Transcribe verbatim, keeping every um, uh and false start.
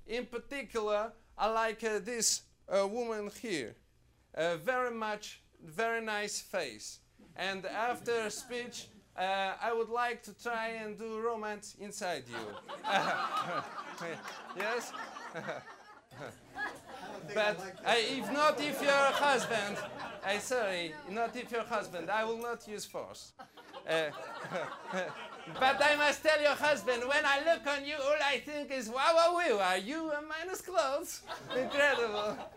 in particular, I like uh, this uh, woman here. Uh, very much, very nice face. And after speech, uh, I would like to try and do romance inside you. Yes? But uh, if not, if your husband, I sorry, not if your husband, I will not use force. Uh, but I must tell your husband, when I look on you, all I think is, wow, wow, wow, are you a minus clothes? Incredible.